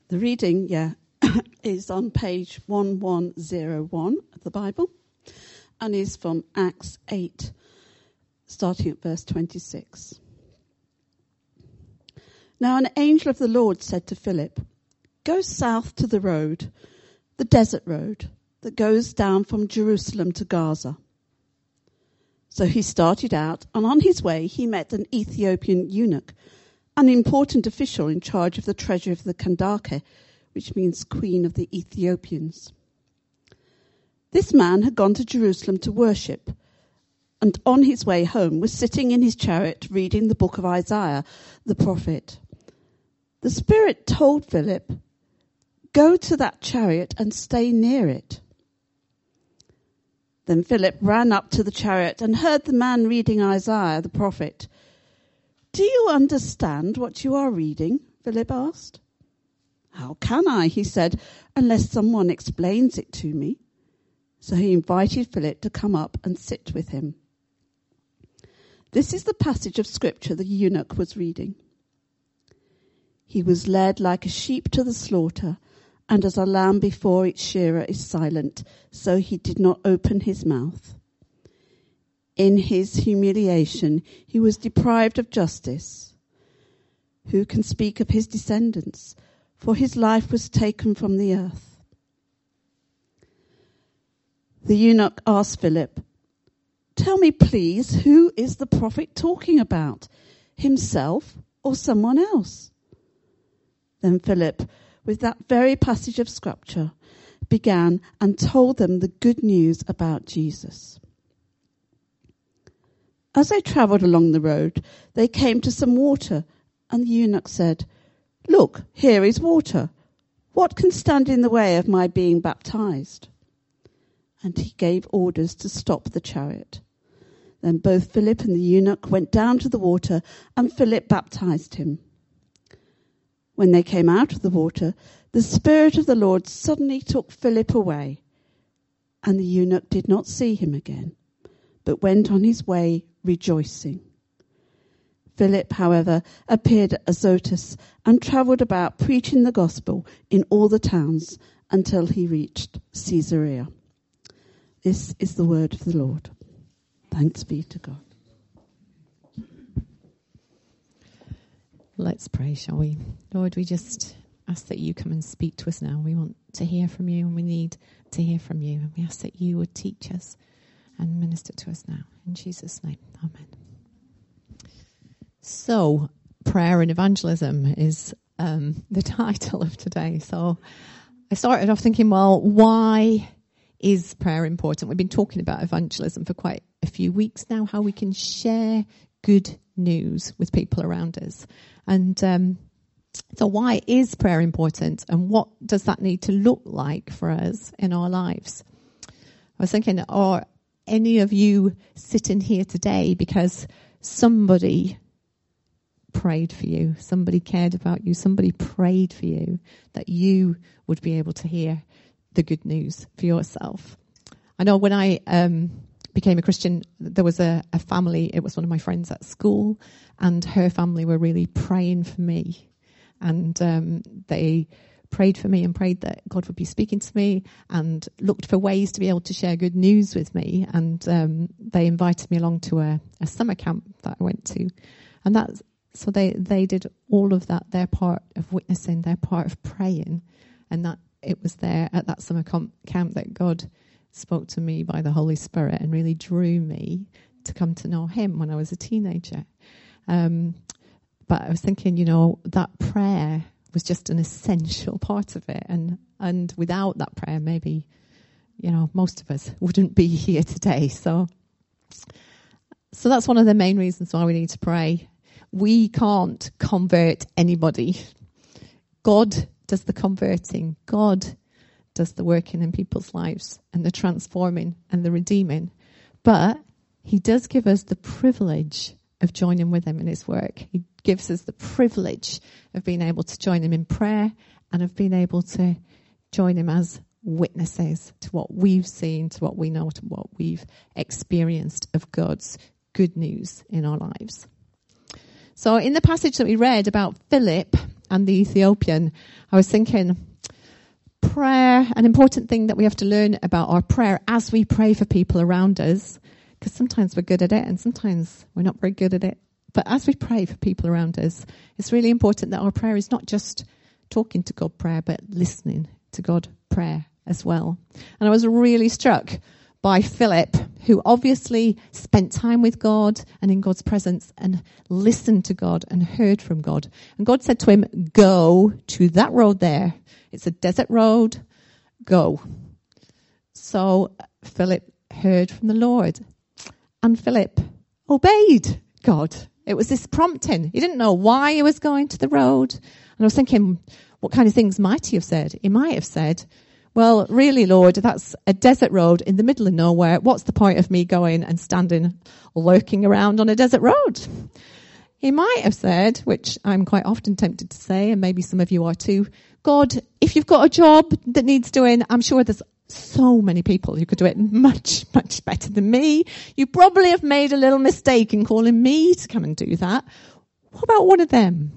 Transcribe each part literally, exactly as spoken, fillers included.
The reading, yeah, is on page eleven oh one of the Bible and is from Acts eight, starting at verse twenty-six. Now an angel of the Lord said to Philip, "Go south to the road, the desert road, that goes down from Jerusalem to Gaza." So he started out, and on his way he met an Ethiopian eunuch, an important official in charge of the treasury of the Kandake, which means Queen of the Ethiopians. This man had gone to Jerusalem to worship, and on his way home was sitting in his chariot reading the book of Isaiah, the prophet. The Spirit told Philip, "Go to that chariot and stay near it." Then Philip ran up to the chariot and heard the man reading Isaiah, the prophet. "Do you understand what you are reading?" Philip asked. "How can I," he said, "unless someone explains it to me?" So he invited Philip to come up and sit with him. This is the passage of scripture the eunuch was reading. "He was led like a sheep to the slaughter, and as a lamb before its shearer is silent, so he did not open his mouth. In his humiliation he was deprived of justice. Who can speak of his descendants? For his life was taken from the earth." The eunuch asked Philip, "Tell me, please, who is the prophet talking about, himself or someone else?" Then Philip, with that very passage of scripture, began and told them the good news about Jesus. As they travelled along the road, they came to some water, and the eunuch said, "Look, here is water. What can stand in the way of my being baptized?" And he gave orders to stop the chariot. Then both Philip and the eunuch went down to the water, and Philip baptized him. When they came out of the water, the Spirit of the Lord suddenly took Philip away, and the eunuch did not see him again, but went on his way rejoicing. Philip, however, appeared at Azotus and travelled about preaching the gospel in all the towns until he reached Caesarea. This is the word of the Lord. Thanks be to God. Let's pray, shall we? Lord, we just ask that you come and speak to us now. We want to hear from you, and we need to hear from you. And we ask that you would teach us and minister to us now. In Jesus' name, amen. So, prayer and evangelism is um, the title of today. So I started off thinking, well, why is prayer important? We've been talking about evangelism for quite a few weeks now, how we can share good news with people around us. And um, so why is prayer important, and what does that need to look like for us in our lives? I was thinking, are any of you sitting here today because somebody prayed for you, somebody cared about you, somebody prayed for you, that you would be able to hear the good news for yourself? I know when I um, became a Christian, there was a, a family, it was one of my friends at school, and her family were really praying for me. And um, they prayed for me and prayed that God would be speaking to me, and looked for ways to be able to share good news with me. And um, they invited me along to a, a summer camp that I went to. And that's, so they, they did all of that, their part of witnessing, their part of praying. And that it was there at that summer com- camp that God spoke to me by the Holy Spirit and really drew me to come to know him when I was a teenager. Um, but I was thinking, you know, that prayer was just an essential part of it. And, and without that prayer, maybe, you know, most of us wouldn't be here today. So, so that's one of the main reasons why we need to pray. We can't convert anybody. God does the converting. God does the working in people's lives and the transforming and the redeeming. But he does give us the privilege of joining with him in his work. He gives us the privilege of being able to join him in prayer and of being able to join him as witnesses to what we've seen, to what we know, to what we've experienced of God's good news in our lives. So in the passage that we read about Philip, and the Ethiopian, I was thinking, prayer, an important thing that we have to learn about our prayer as we pray for people around us, because sometimes we're good at it and sometimes we're not very good at it. But as we pray for people around us, it's really important that our prayer is not just talking to God prayer, but listening to God prayer as well. And I was really struck by Philip, who obviously spent time with God and in God's presence and listened to God and heard from God. And God said to him, go to that road there. It's a desert road. Go. So Philip heard from the Lord. And Philip obeyed God. It was this prompting. He didn't know why he was going to the road. And I was thinking, what kind of things might he have said? He might have said, well, really, Lord, that's a desert road in the middle of nowhere. What's the point of me going and standing, lurking around on a desert road? He might have said, which I'm quite often tempted to say, and maybe some of you are too, God, if you've got a job that needs doing, I'm sure there's so many people who could do it much, much better than me. You probably have made a little mistake in calling me to come and do that. What about one of them?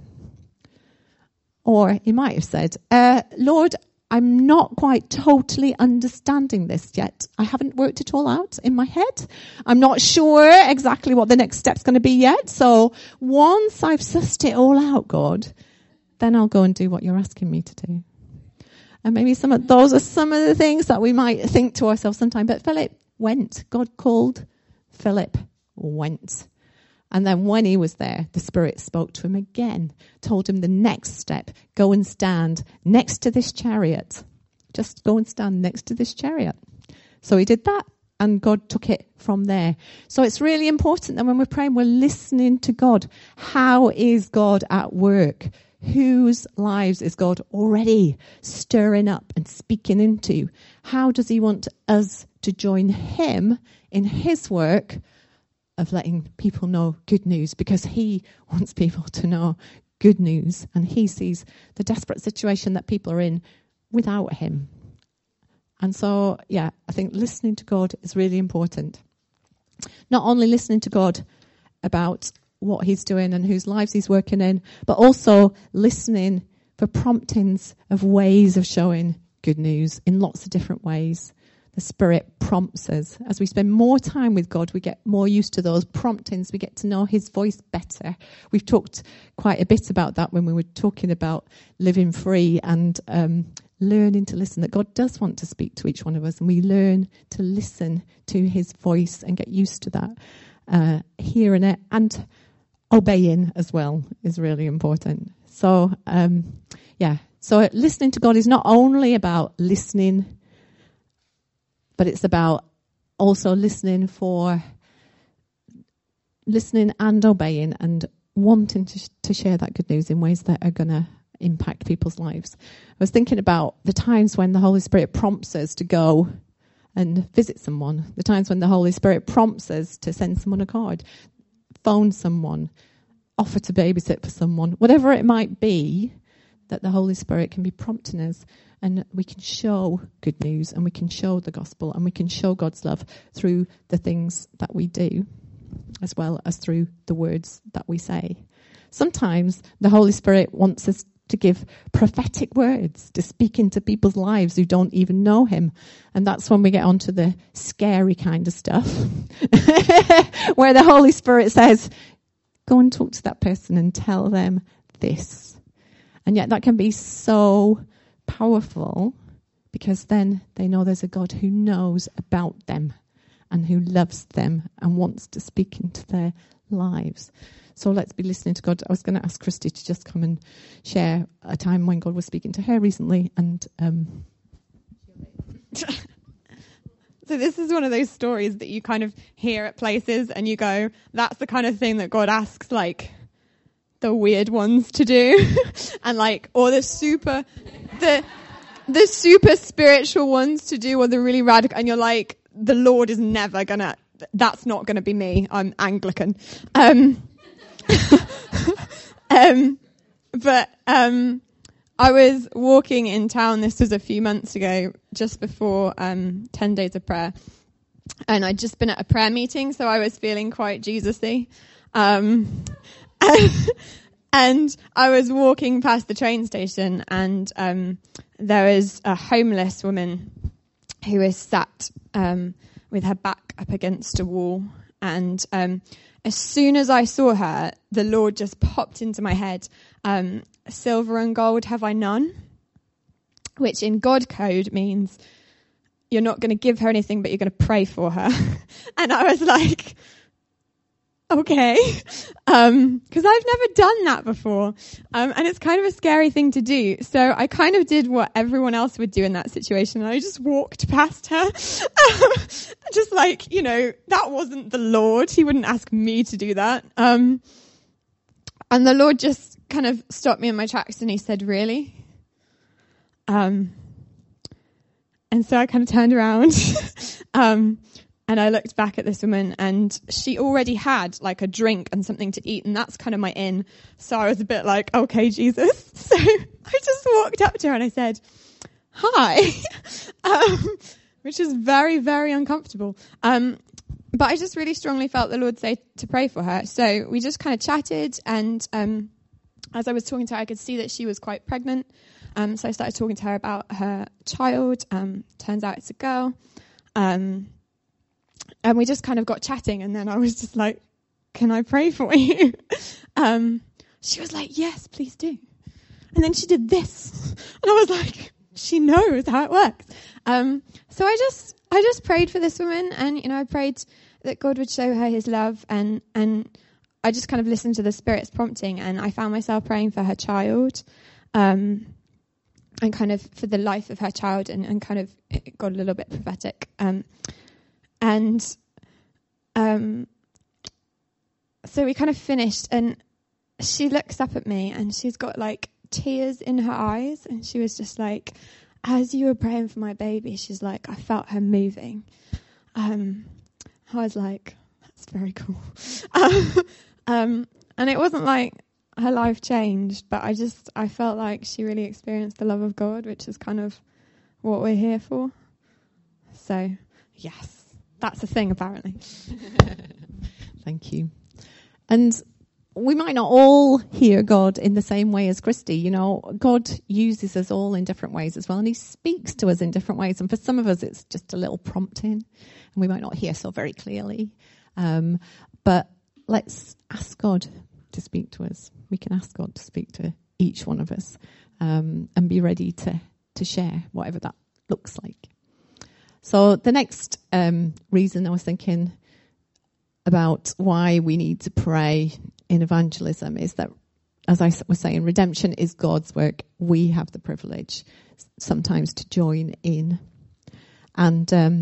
Or he might have said, uh, Lord, I'm not quite totally understanding this yet. I haven't worked it all out in my head. I'm not sure exactly what the next step's going to be yet. So once I've sussed it all out, God, then I'll go and do what you're asking me to do. And maybe some of those are some of the things that we might think to ourselves sometime. But Philip went. God called. Philip went. And then when he was there, the Spirit spoke to him again, told him the next step, go and stand next to this chariot. Just go and stand next to this chariot. So he did that, and God took it from there. So it's really important that when we're praying, we're listening to God. How is God at work? Whose lives is God already stirring up and speaking into? How does he want us to join him in his work of letting people know good news? Because he wants people to know good news, and he sees the desperate situation that people are in without him. And so, yeah, I think listening to God is really important. Not only listening to God about what he's doing and whose lives he's working in, but also listening for promptings of ways of showing good news in lots of different ways. The Spirit prompts us. As we spend more time with God, we get more used to those promptings. We get to know his voice better. We've talked quite a bit about that when we were talking about living free and um, learning to listen, that God does want to speak to each one of us, and we learn to listen to his voice and get used to that. Uh, hearing it and obeying as well is really important. So, um, yeah, so listening to God is not only about listening, but it's about also listening for listening and obeying and wanting to, sh- to share that good news in ways that are going to impact people's lives. I was thinking about the times when the Holy Spirit prompts us to go and visit someone, the times when the Holy Spirit prompts us to send someone a card, phone someone, offer to babysit for someone, whatever it might be, that the Holy Spirit can be prompting us, and we can show good news, and we can show the gospel, and we can show God's love through the things that we do, as well as through the words that we say. Sometimes the Holy Spirit wants us to give prophetic words, to speak into people's lives who don't even know him. And that's when we get onto the scary kind of stuff, where the Holy Spirit says, go and talk to that person and tell them this. And yet that can be so powerful, because then they know there's a God who knows about them and who loves them and wants to speak into their lives. So let's be listening to God. I was going to ask Christy to just come and share a time when God was speaking to her recently. And um, so this is one of those stories that you kind of hear at places and you go, that's the kind of thing that God asks, like, the weird ones to do. And like, or the super, the, the super spiritual ones to do, or the really radical. And you're like, the Lord is never gonna, that's not gonna be me. I'm Anglican. Um, um, but, um, I was walking in town, this was a few months ago, just before, um, ten days of prayer. And I'd just been at a prayer meeting, so I was feeling quite Jesus-y. Um, And I was walking past the train station, and um, there was a homeless woman who was sat um, with her back up against a wall. And um, as soon as I saw her, the Lord just popped into my head, um, silver and gold have I none, which in God code means you're not going to give her anything, but you're going to pray for her. And I was like, okay, um, because I've never done that before. Um, and it's kind of a scary thing to do. So I kind of did what everyone else would do in that situation. And I just walked past her. Um, just like, you know, that wasn't the Lord. He wouldn't ask me to do that. Um, and the Lord just kind of stopped me in my tracks and he said, really? Um, and so I kind of turned around. um, And I looked back at this woman, and she already had like a drink and something to eat, and that's kind of my in. So I was a bit like, okay, Jesus. So I just walked up to her and I said, hi, um, which is very, very uncomfortable. Um, but I just really strongly felt the Lord say to pray for her. So we just kind of chatted, and um, as I was talking to her, I could see that she was quite pregnant. Um, so I started talking to her about her child. Um, turns out it's a girl. Um, And we just kind of got chatting, and then I was just like, can I pray for you? um, she was like, yes, please do. And then she did this. And I was like, she knows how it works. Um, so I just I just prayed for this woman, and, you know, I prayed that God would show her his love, and, and I just kind of listened to the Spirit's prompting, and I found myself praying for her child, um, and kind of for the life of her child, and, and kind of it got a little bit prophetic. Um And um, so we kind of finished, and she looks up at me, and she's got like tears in her eyes, and she was just like, as you were praying for my baby, she's like, I felt her moving. Um, I was like, that's very cool. um, um, and it wasn't like her life changed, but I just, I felt like she really experienced the love of God, which is kind of what we're here for. So, yes. That's a thing, apparently. Thank you. And we might not all hear God in the same way as Christy. You know, God uses us all in different ways as well, and he speaks to us in different ways. And for some of us, it's just a little prompting, and we might not hear so very clearly. Um, but let's ask God to speak to us. We can ask God to speak to each one of us, um, and be ready to, to share whatever that looks like. So the next um, reason I was thinking about why we need to pray in evangelism is that, as I was saying, redemption is God's work. We have the privilege sometimes to join in. And, um,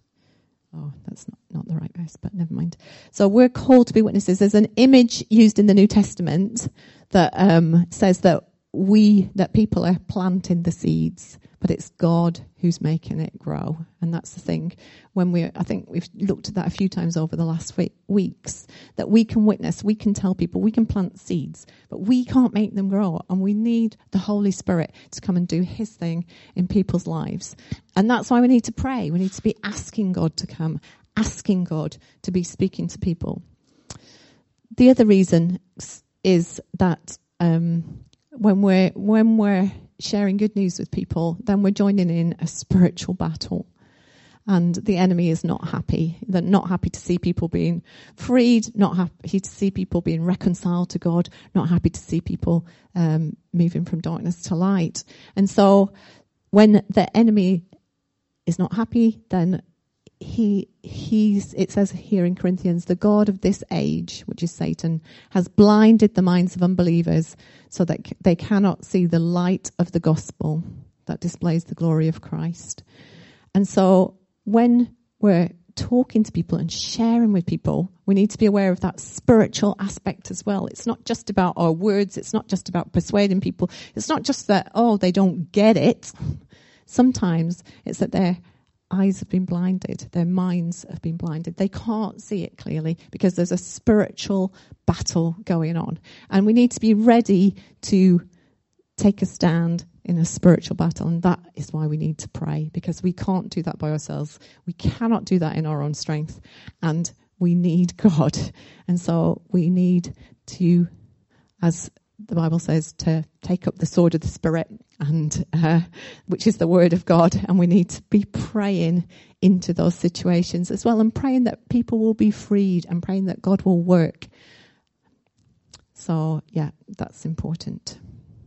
oh, that's not, not the right verse, but never mind. So we're called to be witnesses. There's an image used in the New Testament that um, says that we, that people are planting the seeds, but it's God who's making it grow. And that's the thing. When we, I think we've looked at that a few times over the last week, weeks, that we can witness, we can tell people, we can plant seeds, but we can't make them grow. And we need the Holy Spirit to come and do his thing in people's lives. And that's why we need to pray. We need to be asking God to come, asking God to be speaking to people. The other reason is that um, when we're when we're sharing good news with people, then we're joining in a spiritual battle. And the enemy is not happy. They're not happy to see people being freed, not happy to see people being reconciled to God, not happy to see people um, moving from darkness to light. And so when the enemy is not happy, then he he's it says here in Corinthians, the God of this age, which is Satan, has blinded the minds of unbelievers so that they cannot see the light of the gospel that displays the glory of Christ. And so when we're talking to people and sharing with people, we need to be aware of that spiritual aspect as well. It's not just about our words. It's not just about persuading people. It's not just that, oh, they don't get it. Sometimes it's that their eyes have been blinded. Their minds have been blinded. They can't see it clearly because there's a spiritual battle going on. And we need to be ready to take a stand in a spiritual battle, and that is why we need to pray, because we can't do that by ourselves. We cannot do that in our own strength, and we need God. And so we need to, as the Bible says to take up the sword of the Spirit, and uh, which is the Word of God, and we need to be praying into those situations as well, and praying that people will be freed, and praying that God will work. So, yeah, that's important.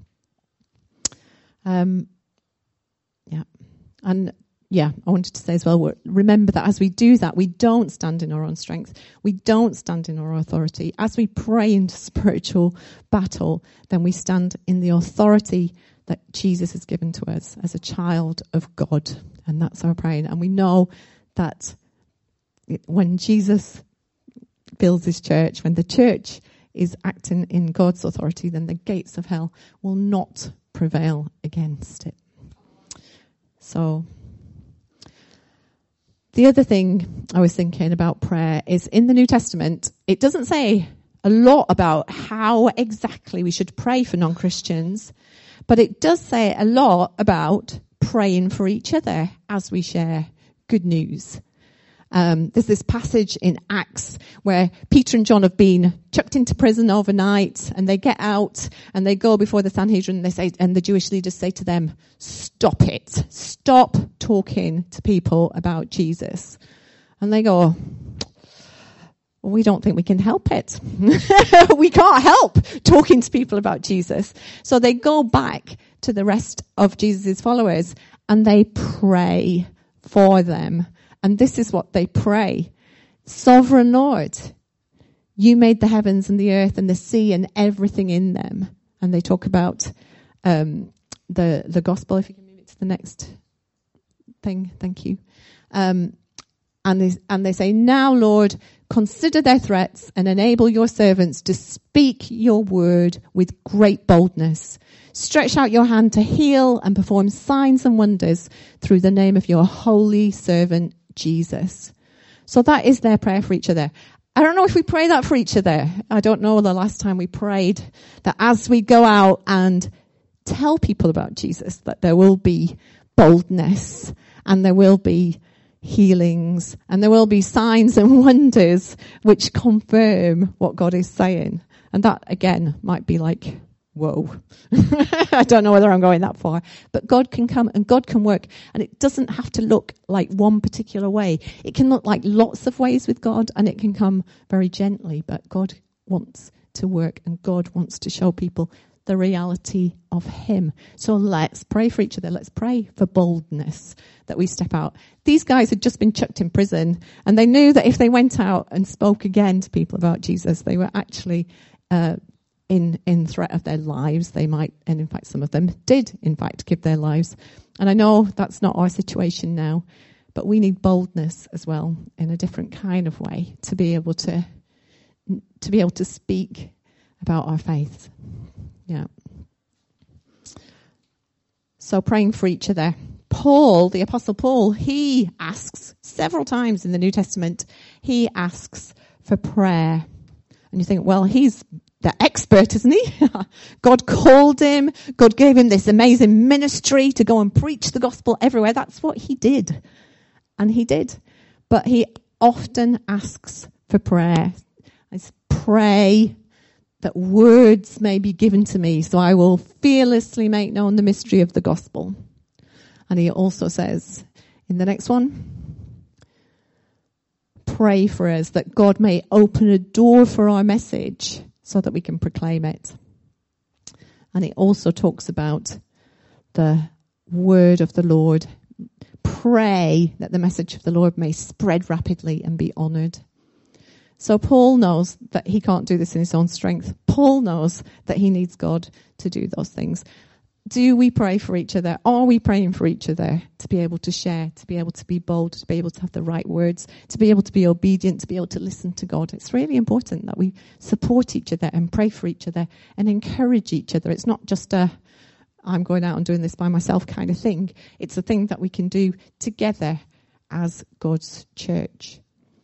Um, yeah, and yeah, I wanted to say as well, remember that as we do that, we don't stand in our own strength. We don't stand in our authority. As we pray into spiritual battle, then we stand in the authority that Jesus has given to us as a child of God. And that's our praying. And we know that when Jesus builds his church, when the church is acting in God's authority, then the gates of hell will not prevail against it. So the other thing I was thinking about prayer is in the New Testament, it doesn't say a lot about how exactly we should pray for non-Christians, but it does say a lot about praying for each other as we share good news. Um, there's this passage in Acts where Peter and John have been chucked into prison overnight, and they get out and they go before the Sanhedrin, and they say, and the Jewish leaders say to them, "Stop it! Stop talking to people about Jesus." And they go, "We don't think we can help it. We can't help talking to people about Jesus." So they go back to the rest of Jesus' followers and they pray for them. And this is what they pray. "Sovereign Lord, you made the heavens and the earth and the sea and everything in them." And they talk about um, the the gospel. If you can move it to the next thing, thank you. Um, and they and they say, "Now, Lord, consider their threats and enable your servants to speak your word with great boldness. Stretch out your hand to heal and perform signs and wonders through the name of your holy servant Jesus." So that is their prayer for each other. I don't know if we pray that for each other. I don't know the last time we prayed that as we go out and tell people about Jesus, that there will be boldness and there will be healings and there will be signs and wonders which confirm what God is saying. And that, again, might be like, whoa, I don't know whether I'm going that far, but God can come and God can work, and it doesn't have to look like one particular way. It can look like lots of ways with God, and it can come very gently, but God wants to work and God wants to show people the reality of him. So let's pray for each other. Let's pray for boldness that we step out. These guys had just been chucked in prison, and they knew that if they went out and spoke again to people about Jesus, they were actually uh in in threat of their lives. They might, and in fact some of them did in fact give their lives. And I know that's not our situation now, but we need boldness as well in a different kind of way to be able to to be able to speak about our faith. Yeah. So praying for each other. Paul, the Apostle Paul, he asks several times in the New Testament, he asks for prayer. And you think, well, he's the expert, isn't he? God called him. God gave him this amazing ministry to go and preach the gospel everywhere. That's what he did. And he did. But he often asks for prayer. I pray that words may be given to me so I will fearlessly make known the mystery of the gospel. And he also says in the next one, pray for us that God may open a door for our message so that we can proclaim it. And it also talks about the word of the Lord. Pray that the message of the Lord may spread rapidly and be honoured. So Paul knows that he can't do this in his own strength. Paul knows that he needs God to do those things. Do we pray for each other? Are we praying for each other to be able to share, to be able to be bold, to be able to have the right words, to be able to be obedient, to be able to listen to God? It's really important that we support each other and pray for each other and encourage each other. It's not just a, I'm going out and doing this by myself kind of thing. It's a thing that we can do together as God's church.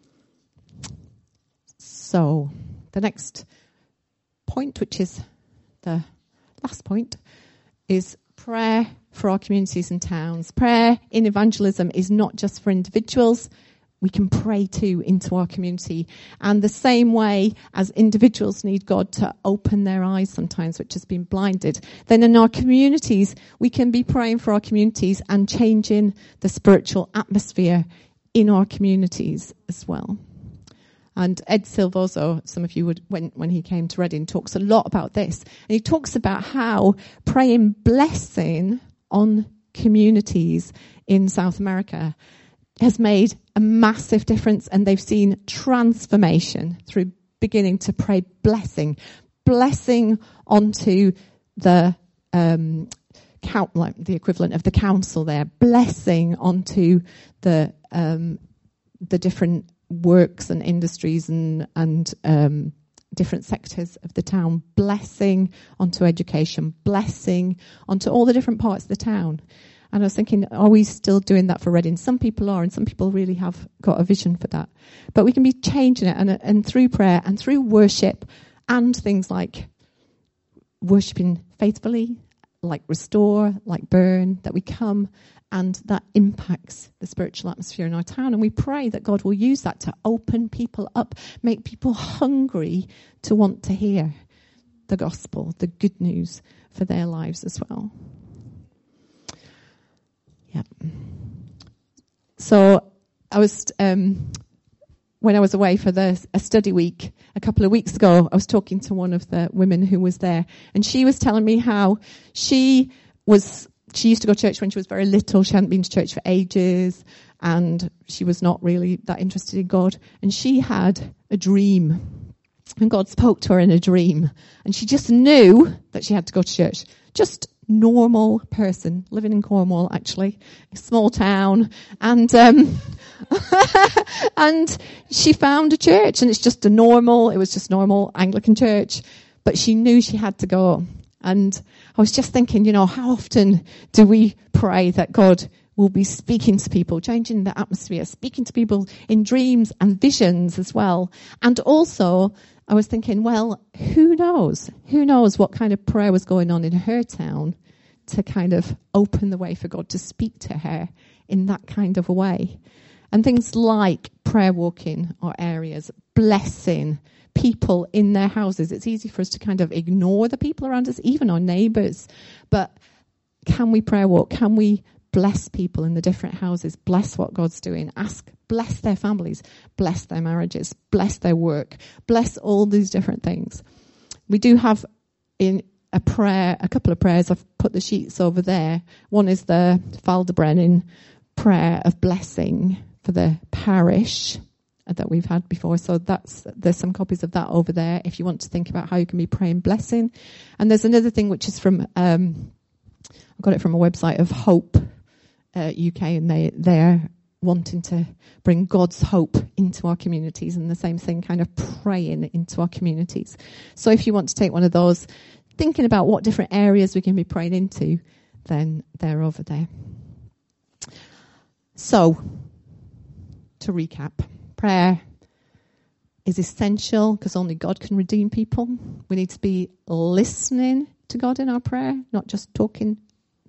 So the next point, which is the last point, is prayer for our communities and towns. Prayer in evangelism is not just for individuals. we can pray to into our community. And the same way as individuals need God to open their eyes sometimes, which has been blinded, then in our communities, we can be praying for our communities and changing the spiritual atmosphere in our communities as well. And Ed Silvoso, some of you would, when, when he came to Reading, talks a lot about this. And he talks about how praying blessing on communities in South America has made a massive difference, and they've seen transformation through beginning to pray blessing. Blessing onto the um, count, like the equivalent of the council there. Blessing onto the um, the different works and industries and and um, different sectors of the town, blessing onto education, blessing onto all the different parts of the town. And I was thinking, are we still doing that for Reading? Some people are, and some people really have got a vision for that. But we can be changing it, and, and through prayer and through worship and things like worshipping faithfully, like Restore, like Burn, that we come and that impacts the spiritual atmosphere in our town. And we pray that God will use that to open people up, make people hungry to want to hear the gospel, the good news for their lives as well. Yeah. So I was, um, when I was away for the, a study week a couple of weeks ago, I was talking to one of the women who was there, and she was telling me how she was, she used to go to church when she was very little. She hadn't been to church for ages, and she was not really that interested in God. And she had a dream, and God spoke to her in a dream, and she just knew that she had to go to church. Just normal person living in Cornwall, actually, a small town, and um and she found a church, and it's just a normal, it was just normal Anglican church, but she knew she had to go. And I was just thinking, you know, how often do we pray that God will be speaking to people, changing the atmosphere, speaking to people in dreams and visions as well. And also, I was thinking, well, who knows? Who knows what kind of prayer was going on in her town to kind of open the way for God to speak to her in that kind of a way. And things like prayer walking our areas, blessing people in their houses. It's easy for us to kind of ignore the people around us, even our neighbours. But can we prayer walk? Can we bless people in the different houses? Bless what God's doing. Ask, bless their families, bless their marriages, bless their work, bless all these different things. We do have in a prayer, a couple of prayers. I've put the sheets over there. One is the Faldebrennen prayer of blessing for the parish that we've had before. So that's, there's some copies of that over there if you want to think about how you can be praying blessing. And there's another thing which is from, um, I got it from a website of Hope uh, U K, and they, they're wanting to bring God's hope into our communities, and the same thing, kind of praying into our communities. So if you want to take one of those, thinking about what different areas we can be praying into, then they're over there. So, to recap, prayer is essential because only God can redeem people. We need to be listening to God in our prayer, not just talking.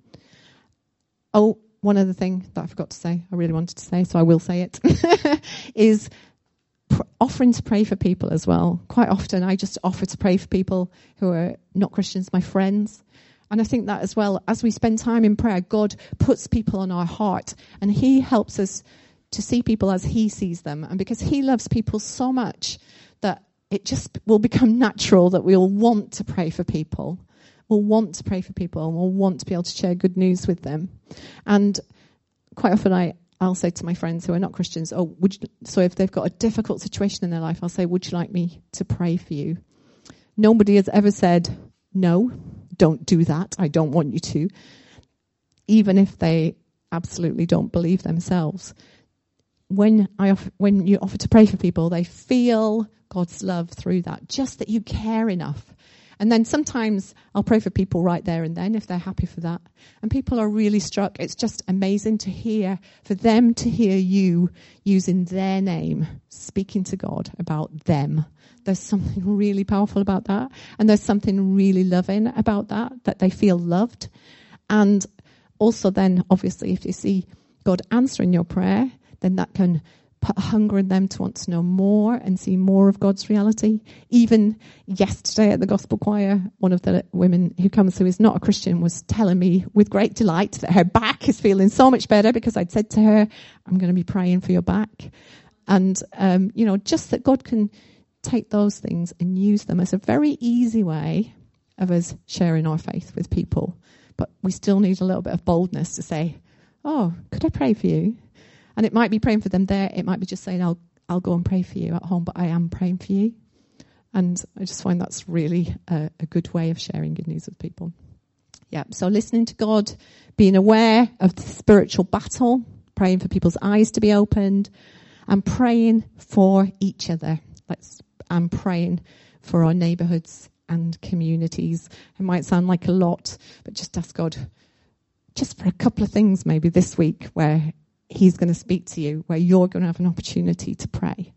Oh, one other thing that I forgot to say, I really wanted to say, so I will say it, is pr- offering to pray for people as well. Quite often I just offer to pray for people who are not Christians, my friends. And I think that as well, as we spend time in prayer, God puts people on our heart, and he helps us to see people as he sees them. And because he loves people so much that it just will become natural that we'll want to pray for people. We'll want to pray for people, and we'll want to be able to share good news with them. And quite often I, I'll say to my friends who are not Christians, oh, would you, so if they've got a difficult situation in their life, I'll say, would you like me to pray for you? Nobody has ever said, no, don't do that. I don't want you to. Even if they absolutely don't believe themselves. When I offer, when you offer to pray for people, they feel God's love through that, just that you care enough. And then sometimes I'll pray for people right there and then if they're happy for that. And people are really struck. It's just amazing to hear, for them to hear you using their name, speaking to God about them. There's something really powerful about that. And there's something really loving about that, that they feel loved. And also then, obviously, if you see God answering your prayer, then that can put a hunger in them to want to know more and see more of God's reality. Even yesterday at the gospel choir, one of the women who comes who is not a Christian was telling me with great delight that her back is feeling so much better because I'd said to her, I'm going to be praying for your back. And, um, you know, just that God can take those things and use them as a very easy way of us sharing our faith with people. But we still need a little bit of boldness to say, oh, could I pray for you? And it might be praying for them there. It might be just saying, I'll I'll go and pray for you at home, but I am praying for you. And I just find that's really a, a good way of sharing good news with people. Yeah, so listening to God, being aware of the spiritual battle, praying for people's eyes to be opened, and praying for each other. Let's and praying for our neighbourhoods and communities. It might sound like a lot, but just ask God just for a couple of things maybe this week where he's going to speak to you, where you're going to have an opportunity to pray.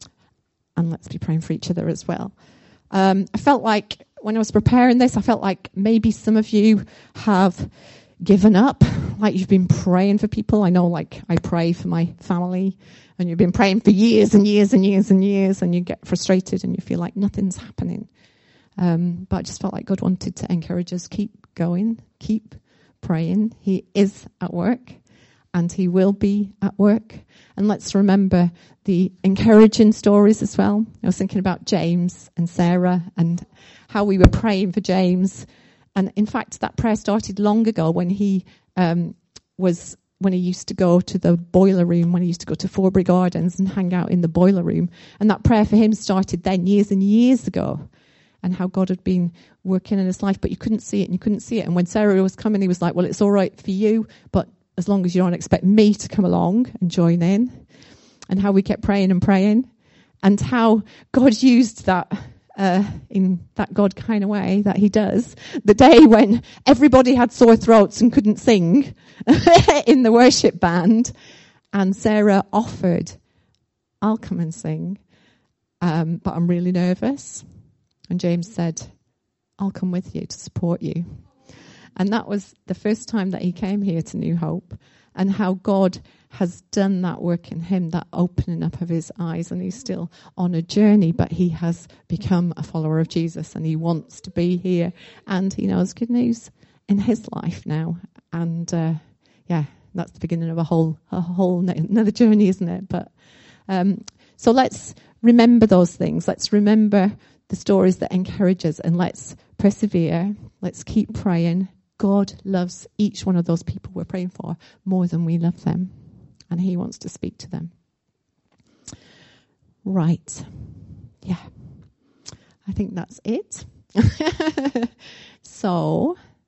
And let's be praying for each other as well. Um, I felt like when I was preparing this, I felt like maybe some of you have given up, like you've been praying for people. I know, like, I pray for my family, and you've been praying for years and years and years and years, and you get frustrated and you feel like nothing's happening. Um, but I just felt like God wanted to encourage us, keep going, keep praying. He is at work. And he will be at work. And let's remember the encouraging stories as well. I was thinking about James and Sarah and how we were praying for James. And in fact, that prayer started long ago when he um, was when he used to go to the boiler room, when he used to go to Forbury Gardens and hang out in the boiler room. And that prayer for him started then years and years ago. And how God had been working in his life, but you couldn't see it and you couldn't see it. And when Sarah was coming, he was like, well, it's all right for you, but as long as you don't expect me to come along and join in. And how we kept praying and praying. And how God used that uh, in that God kind of way that he does. The day when everybody had sore throats and couldn't sing in the worship band. And Sarah offered, I'll come and sing, um, but I'm really nervous. And James said, I'll come with you to support you. And that was the first time that he came here to New Hope, and how God has done that work in him, that opening up of his eyes. And he's still on a journey, but he has become a follower of Jesus, and he wants to be here. And he knows good news in his life now. And uh, yeah, that's the beginning of a whole, a whole another journey, isn't it? But um, so let's remember those things. Let's remember the stories that encourage us, and let's persevere. Let's keep praying. God loves each one of those people we're praying for more than we love them. And he wants to speak to them. Right. Yeah. I think that's it. So